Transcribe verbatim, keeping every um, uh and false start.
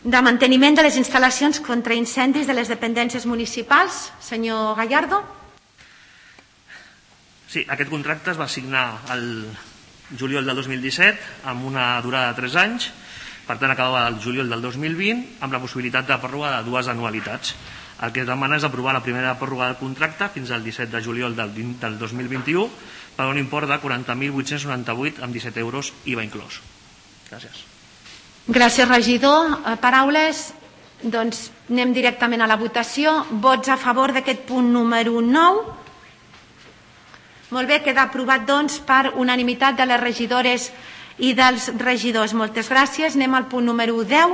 de manteniment de les instal·lacions contra incendis de les dependències municipals. Senyor Gallardo. Sí, aquest contracte es va signar el juliol del dos mil disset amb una durada de tres anys, per tant acabava el juliol del dos mil vint amb la possibilitat de pròrroga de dues anualitats. El que es demana és aprovar la primera pròrroga del contracte fins al disset de juliol del dos mil vint-i-u per un import de quaranta mil vuit-cents noranta-vuit amb disset euros I V A inclòs. Gràcies. Gràcies, regidor. Paraules? Doncs anem directament a la votació. Vots a favor d'aquest punt número nou? Molt bé, queda aprovat doncs per unanimitat de les regidores i dels regidors. Moltes gràcies. Anem al punt número deu.